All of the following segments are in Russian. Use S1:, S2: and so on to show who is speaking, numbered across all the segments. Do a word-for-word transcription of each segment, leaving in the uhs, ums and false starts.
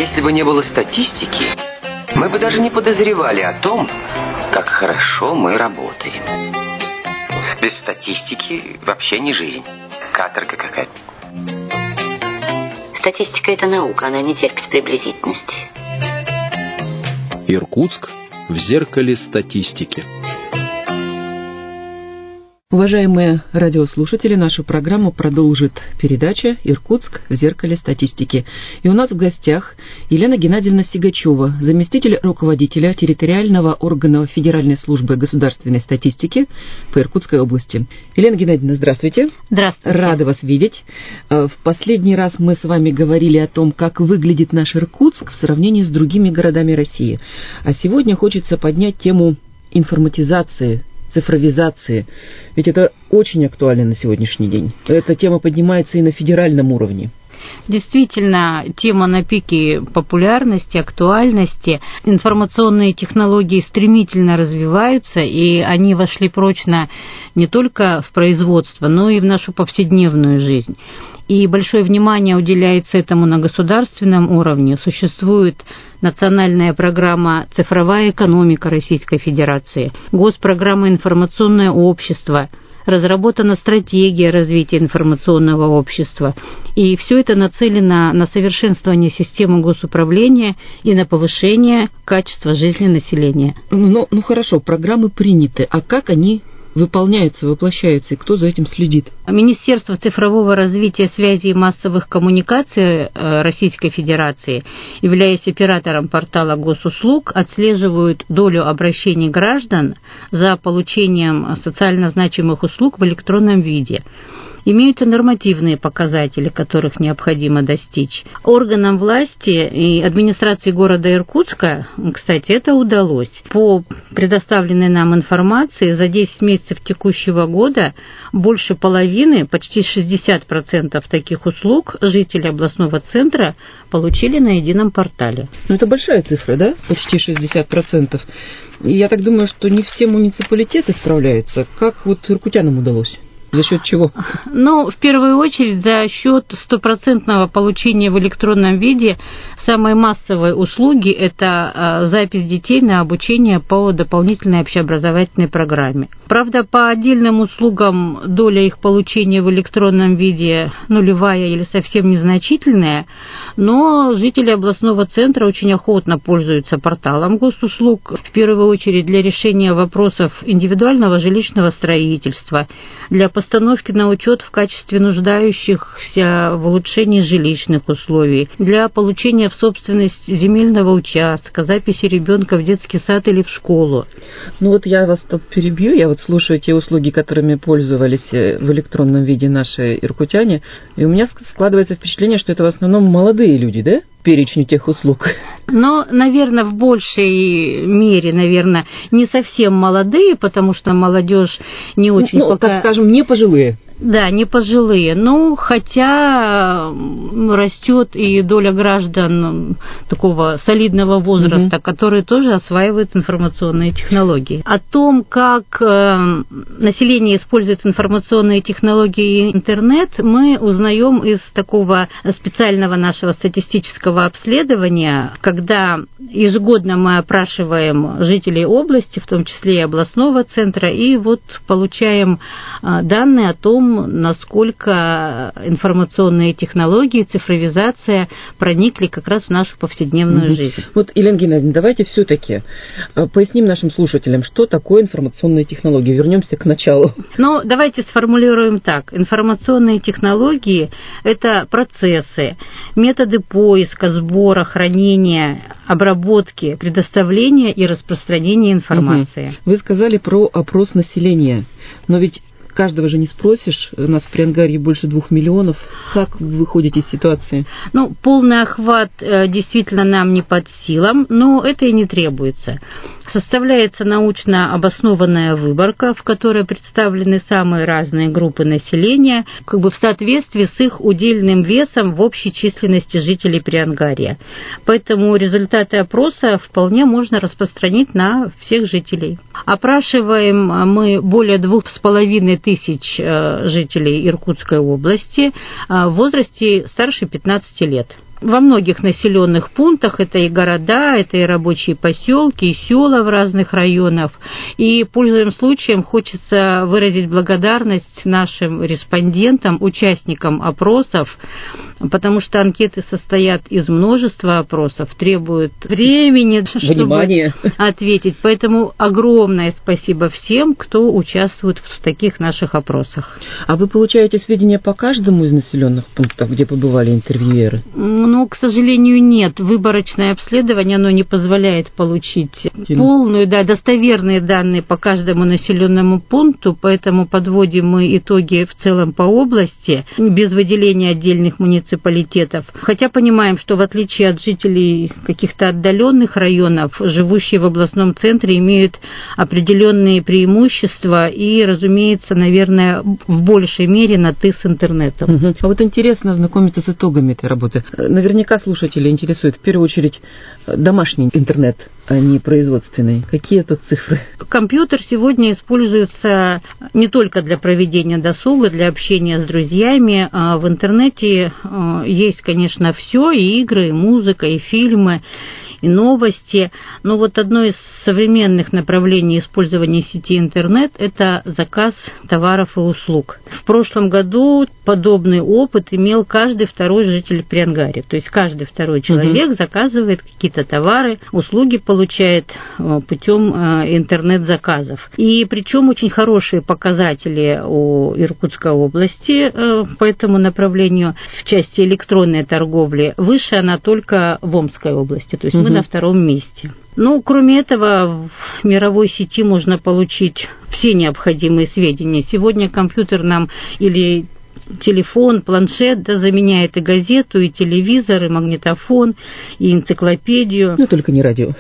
S1: Если бы не было статистики, мы бы даже не подозревали о том, как хорошо мы работаем. Без статистики вообще не жизнь. Каторга какая-то.
S2: Статистика – это наука, она не терпит приблизительности.
S3: Иркутск в зеркале статистики.
S4: Уважаемые радиослушатели, нашу программу продолжит передача «Иркутск в зеркале статистики». И у нас в гостях Елена Геннадьевна Сигачева, заместитель руководителя территориального органа Федеральной службы государственной статистики по Иркутской области. Елена Геннадьевна, здравствуйте.
S2: Здравствуйте.
S4: Рада вас видеть. В последний раз мы с вами говорили о том, как выглядит наш Иркутск в сравнении с другими городами России. А сегодня хочется поднять тему информатизации, цифровизации. Ведь это очень актуально на сегодняшний день. Эта тема поднимается и на федеральном уровне.
S5: Действительно, тема на пике популярности, актуальности. Информационные технологии стремительно развиваются, и они вошли прочно не только в производство, но и в нашу повседневную жизнь. И большое внимание уделяется этому на государственном уровне. Существует национальная программа «Цифровая экономика Российской Федерации», госпрограмма «Информационное общество», разработана стратегия развития информационного общества. И все это нацелено на совершенствование системы госуправления и на повышение качества жизни населения.
S4: Ну, ну хорошо, программы приняты, а как они выполняются, воплощаются, и кто за этим следит?
S5: Министерство цифрового развития, связи и массовых коммуникаций Российской Федерации, являясь оператором портала госуслуг, отслеживают долю обращений граждан за получением социально значимых услуг в электронном виде. Имеются нормативные показатели, которых необходимо достичь. Органам власти и администрации города Иркутска, кстати, это удалось. По предоставленной нам информации, за десять месяцев текущего года больше половины, почти шестьдесят процентов таких услуг жители областного центра получили на едином портале.
S4: Ну, это большая цифра, да? Почти шестьдесят процентов. И я так думаю, что не все муниципалитеты справляются. Как вот иркутянам удалось? За счет чего?
S5: Ну, в первую очередь, за счет стопроцентного получения в электронном виде самой массовой услуги – это запись детей на обучение по дополнительной общеобразовательной программе. Правда, по отдельным услугам доля их получения в электронном виде нулевая или совсем незначительная, но жители областного центра очень охотно пользуются порталом госуслуг, в первую очередь для решения вопросов индивидуального жилищного строительства, для постановки на учет в качестве нуждающихся в улучшении жилищных условий, для получения в собственность земельного участка, записи ребенка в детский сад или в школу.
S4: Ну вот я вас тут перебью, я вот слушаю те услуги, которыми пользовались в электронном виде наши иркутяне, и у меня складывается впечатление, что это в основном молодые люди, да? Перечню тех услуг.
S5: Но, наверное, в большей мере, наверное, не совсем молодые, потому что молодежь не очень
S4: ну,
S5: пока...
S4: так скажем, не пожилые.
S5: Да, не пожилые, но хотя растет и доля граждан такого солидного возраста, угу. которые тоже осваивают информационные технологии. О том, как население использует информационные технологии и интернет, мы узнаем из такого специального нашего статистического обследования, когда ежегодно мы опрашиваем жителей области, в том числе и областного центра, и вот получаем данные о том, насколько информационные технологии, цифровизация проникли как раз в нашу повседневную mm-hmm. жизнь.
S4: Вот, Елена Геннадьевна, давайте все-таки поясним нашим слушателям, что такое информационные технологии. Вернемся к началу.
S5: Ну, давайте сформулируем так. Информационные технологии – это процессы, методы поиска, сбора, хранения, обработки, предоставления и распространения информации.
S4: Mm-hmm. Вы сказали про опрос населения, но ведь каждого же не спросишь, у нас в Приангарье больше двух миллионов. Как вы выходите из ситуации?
S5: Ну, полный охват действительно нам не под силам, но это и не требуется. Составляется научно обоснованная выборка, в которой представлены самые разные группы населения, как бы в соответствии с их удельным весом в общей численности жителей Приангарья. Поэтому результаты опроса вполне можно распространить на всех жителей. Опрашиваем мы более двух с половиной тысяч жителей Иркутской области в возрасте старше пятнадцати лет. во многих населенных пунктах, это и города, это и рабочие поселки, и села в разных районах. И, пользуясь случаем, хочется выразить благодарность нашим респондентам, участникам опросов, потому что анкеты состоят из множества опросов, требуют времени,
S4: Внимание.
S5: чтобы ответить. Поэтому огромное спасибо всем, кто участвует в таких наших опросах.
S4: А вы получаете сведения по каждому из населенных пунктов, где побывали интервьюеры?
S5: Ну, к сожалению, нет. Выборочное обследование, оно не позволяет получить полную, да, достоверные данные по каждому населенному пункту, поэтому подводим мы итоги в целом по области, без выделения отдельных муниципалитетов. Хотя понимаем, что в отличие от жителей каких-то отдаленных районов, живущие в областном центре имеют определенные преимущества и, разумеется, наверное, в большей мере на «ты» с интернетом.
S4: Угу. А вот интересно ознакомиться с итогами этой работы. Наверняка слушатели интересует в первую очередь домашний интернет, а не производственный. Какие тут цифры?
S5: Компьютер сегодня используется не только для проведения досуга, для общения с друзьями. В интернете есть, конечно, все, и игры, и музыка, и фильмы, и новости. Но вот одно из современных направлений использования сети интернет – это заказ товаров и услуг. В прошлом году подобный опыт имел каждый второй житель Приангария. То есть каждый второй человек угу. заказывает какие-то товары, услуги получает путем интернет-заказов. И причем очень хорошие показатели у Иркутской области по этому направлению в части электронной торговли. Выше она только в Омской области. То есть угу. мы на втором месте. Ну, кроме этого, в мировой сети можно получить все необходимые сведения. Сегодня компьютер нам или телефон, планшет, да, заменяет и газету, и телевизор, и магнитофон, и энциклопедию.
S4: Ну, только не радио.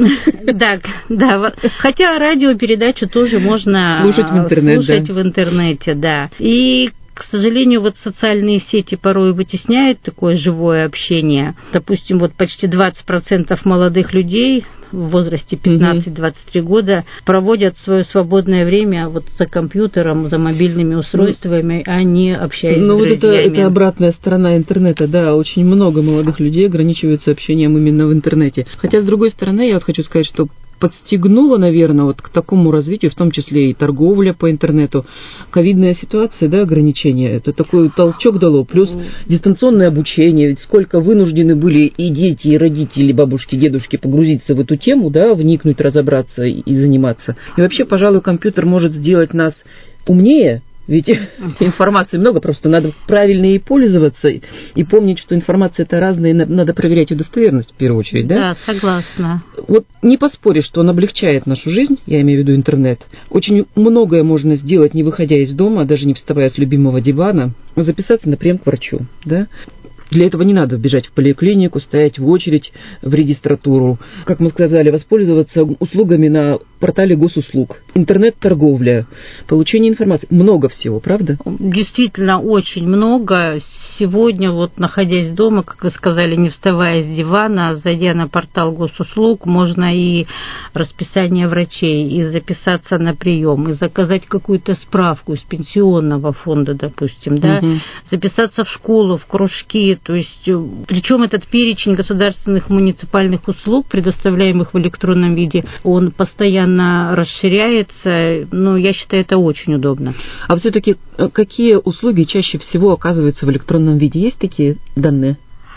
S5: Да, да. Хотя радиопередачу тоже можно
S4: слушать в интернете,
S5: слушать
S4: да.
S5: в интернете, да. И к сожалению, вот социальные сети порой вытесняют такое живое общение. Допустим, вот почти двадцать процентов молодых людей в возрасте пятнадцать-двадцать три года проводят свое свободное время вот за компьютером, за мобильными устройствами, а не общаясь
S4: ну,
S5: с
S4: вот
S5: друзьями.
S4: Это, это обратная сторона интернета, да, очень много молодых людей ограничиваются общением именно в интернете. Хотя, с другой стороны, я вот хочу сказать, что подстегнула, наверное, вот к такому развитию, в том числе и торговля по интернету, ковидная ситуация, да, ограничения, это такой толчок дало, плюс дистанционное обучение, ведь сколько вынуждены были и дети, и родители, бабушки, дедушки погрузиться в эту тему, да, вникнуть, разобраться и, и заниматься. И вообще, пожалуй, компьютер может сделать нас умнее, ведь информации много, просто надо правильно ей пользоваться и помнить, что информация это разная, и надо проверять ее достоверность в первую очередь, да?
S5: Да, согласна.
S4: Вот не поспоришь, что он облегчает нашу жизнь, я имею в виду интернет. Очень многое можно сделать, не выходя из дома, даже не вставая с любимого дивана, записаться на прием к врачу, да? Для этого не надо бежать в поликлинику, стоять в очередь в регистратуру. Как мы сказали, воспользоваться услугами на портале госуслуг, интернет-торговля, получение информации. Много всего, правда?
S5: Действительно, очень много. Сегодня, вот находясь дома, как вы сказали, не вставая с дивана, зайдя на портал госуслуг, можно и расписание врачей, и записаться на прием, и заказать какую-то справку из пенсионного фонда, допустим, да, угу. записаться в школу, в кружки. То есть, причем этот перечень государственных муниципальных услуг, предоставляемых в электронном виде, он постоянно расширяется. Ну, я считаю, это очень удобно.
S4: А все-таки какие услуги чаще всего оказываются в электронном виде? Есть такие данные?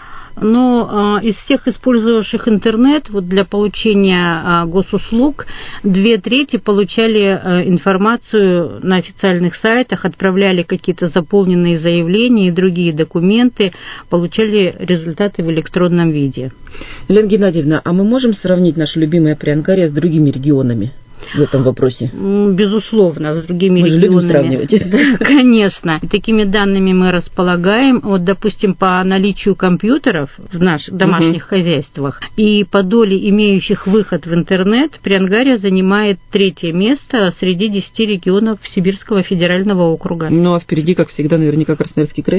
S5: Но э, из всех использовавших интернет вот для получения э, госуслуг две трети получали э, информацию на официальных сайтах, отправляли какие-то заполненные заявления и другие документы, получали результаты в электронном виде.
S4: Елена Геннадьевна, а мы можем сравнить наше любимое Приангария с другими регионами в этом вопросе?
S5: Безусловно, с другими
S4: мы
S5: регионами.
S4: Мы любим сравнивать.
S5: Да, конечно. И такими данными мы располагаем. Вот, допустим, по наличию компьютеров в наших домашних угу. хозяйствах и по доле имеющих выход в интернет, Приангария занимает третье место среди десяти регионов Сибирского федерального округа.
S4: Ну, а впереди, как всегда, наверняка Красноярский край?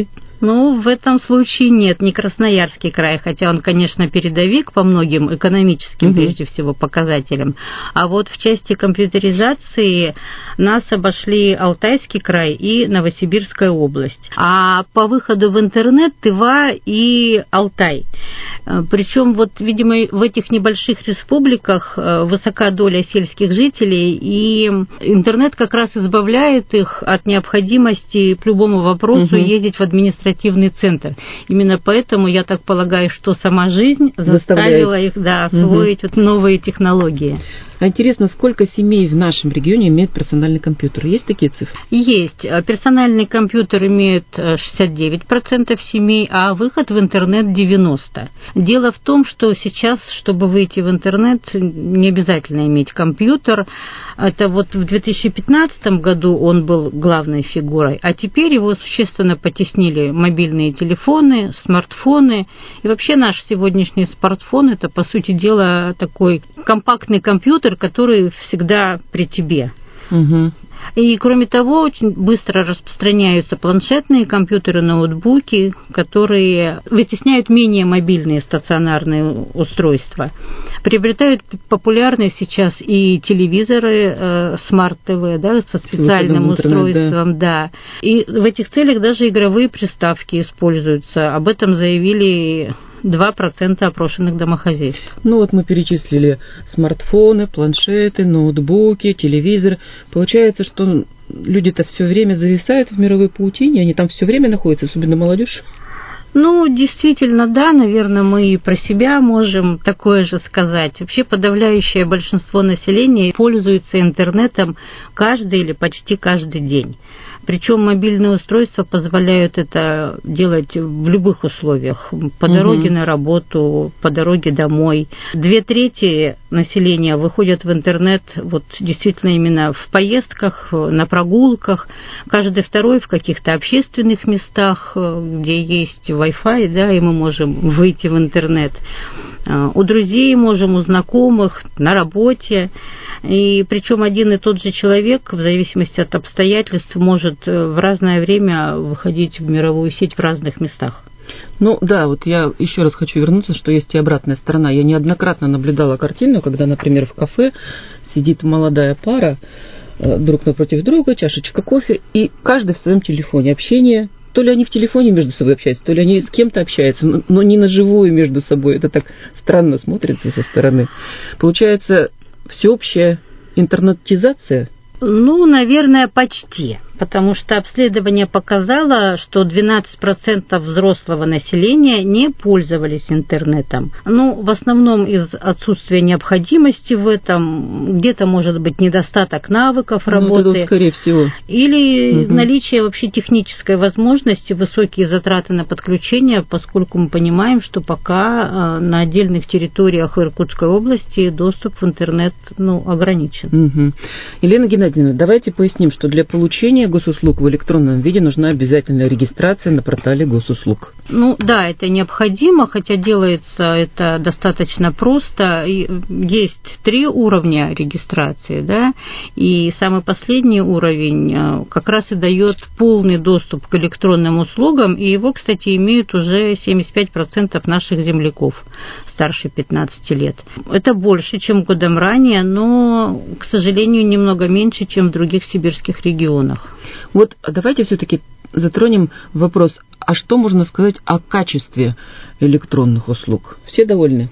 S5: Ну, в этом случае нет, не Красноярский край, хотя он, конечно, передовик по многим экономическим, угу. прежде всего, показателям. А вот в части компьютеризации нас обошли Алтайский край и Новосибирская область. А по выходу в интернет Тыва и Алтай. Причем, вот, видимо, в этих небольших республиках высока доля сельских жителей, и интернет как раз избавляет их от необходимости по любому вопросу угу. ездить в административный центр. Именно поэтому, я так полагаю, что сама жизнь заставила их да, освоить угу. вот новые технологии.
S4: А интересно, сколько семей в нашем регионе имеют персональный компьютер? Есть такие цифры?
S5: Есть. Персональный компьютер имеет шестьдесят девять процентов семей, а выход в интернет девяносто процентов. Дело в том, что сейчас, чтобы выйти в интернет, не обязательно иметь компьютер. Это вот в две тысячи пятнадцатом году он был главной фигурой, а теперь его существенно потеснили мобильные телефоны, смартфоны. И вообще наш сегодняшний смартфон – это, по сути дела, такой компактный компьютер, который всегда при тебе. Угу. И, кроме того, очень быстро распространяются планшетные компьютеры, ноутбуки, которые вытесняют менее мобильные стационарные устройства. Приобретают популярность сейчас и телевизоры, э, смарт-ТВ, да, со специальным устройством, да. да. И в этих целях даже игровые приставки используются. Об этом заявили два процента опрошенных домохозяйств.
S4: Ну вот мы перечислили смартфоны, планшеты, ноутбуки, телевизоры. Получается, что люди-то все время зависают в мировой паутине, они там все время находятся, особенно молодежь.
S5: Ну, действительно, да, наверное, мы и про себя можем такое же сказать. Вообще подавляющее большинство населения пользуется интернетом каждый или почти каждый день. Причем мобильные устройства позволяют это делать в любых условиях. По дороге угу. на работу, по дороге домой. Две трети населения выходят в интернет вот действительно именно в поездках, на прогулках. Каждый второй в каких-то общественных местах, где есть Wi-Fi, да, и мы можем выйти в интернет. У друзей можем, у знакомых, на работе. И причем один и тот же человек, в зависимости от обстоятельств, может в разное время выходить в мировую сеть в разных местах.
S4: Ну да, вот я еще раз хочу вернуться, что есть и обратная сторона. Я неоднократно наблюдала картину, когда, например, в кафе сидит молодая пара друг напротив друга, чашечка кофе, и каждый в своем телефоне. Общение, то ли они в телефоне между собой общаются, то ли они с кем-то общаются, но не наживую между собой. Это так странно смотрится со стороны. Получается, всеобщая интернетизация?
S5: Ну, наверное, почти. Потому что обследование показало, что двенадцать процентов взрослого населения не пользовались интернетом. Ну, в основном из отсутствия необходимости в этом, где-то, может быть, недостаток навыков работы.
S4: Ну, это, скорее всего.
S5: Или угу. наличие вообще технической возможности, высокие затраты на подключение, поскольку мы понимаем, что пока на отдельных территориях Иркутской области доступ в интернет, ну, ограничен.
S4: Угу. Елена Геннадьевна, давайте поясним, что для получения госуслуг в электронном виде нужна обязательная регистрация на портале госуслуг.
S5: Ну да, это необходимо, хотя делается это достаточно просто. Есть три уровня регистрации, да, и самый последний уровень как раз и дает полный доступ к электронным услугам, и его, кстати, имеют уже семьдесят пять процентов наших земляков старше пятнадцати лет. Это больше, чем годом ранее, но, к сожалению, немного меньше, чем в других сибирских регионах.
S4: Вот давайте все-таки затронем вопрос, а что можно сказать о качестве электронных услуг? Все довольны?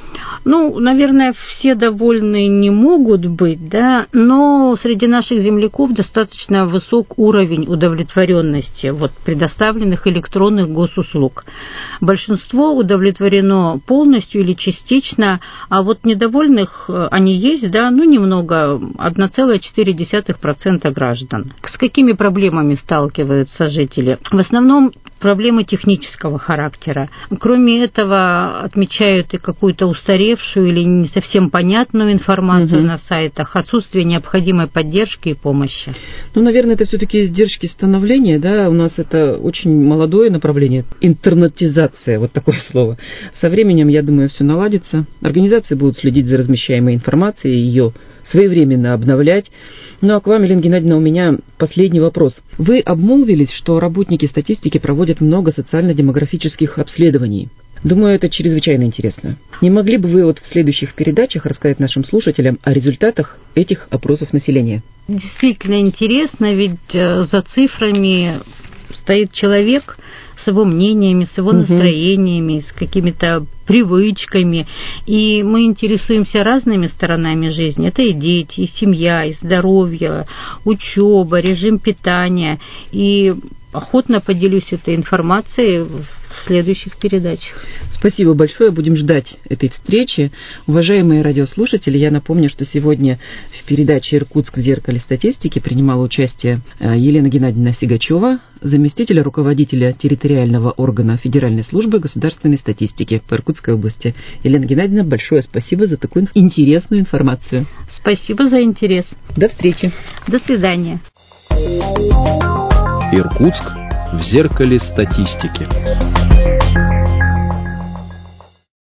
S5: Ну, наверное, все довольны не могут быть, да, но среди наших земляков достаточно высок уровень удовлетворенности вот, предоставленных электронных госуслуг. Большинство удовлетворено полностью или частично, а вот недовольных они есть, да, ну, немного, одна целая четыре десятых процента граждан. С какими проблемами сталкиваются жители? В основном проблемы технического характера. Кроме этого, отмечают и какую-то устаревшую или не совсем понятную информацию угу. на сайтах, отсутствие необходимой поддержки и помощи.
S4: Ну, наверное, это все-таки издержки становления, да, у нас это очень молодое направление, интернетизация, вот такое слово. Со временем, я думаю, все наладится. Организации будут следить за размещаемой информацией, ее своевременно обновлять. Ну, а к вам, Елена Геннадьевна, у меня последний вопрос. Вы обмолвились, что работники статистики проводят проводит много социально-демографических обследований. Думаю, это чрезвычайно интересно. Не могли бы вы вот в следующих передачах рассказать нашим слушателям о результатах этих опросов населения?
S5: Действительно интересно, ведь за цифрами стоит человек с его мнениями, с его угу. настроениями, с какими-то привычками. И мы интересуемся разными сторонами жизни. Это и дети, и семья, и здоровье, учеба, режим питания. И охотно поделюсь этой информацией в следующих передачах.
S4: Спасибо большое. Будем ждать этой встречи. Уважаемые радиослушатели, я напомню, что сегодня в передаче «Иркутск в зеркале статистики» принимала участие Елена Геннадьевна Сигачева, заместитель руководителя территориального органа Федеральной службы государственной статистики по Иркутской области. Елена Геннадьевна, большое спасибо за такую интересную информацию.
S5: Спасибо за интерес.
S4: До встречи.
S5: До свидания.
S3: Иркутск в зеркале статистики.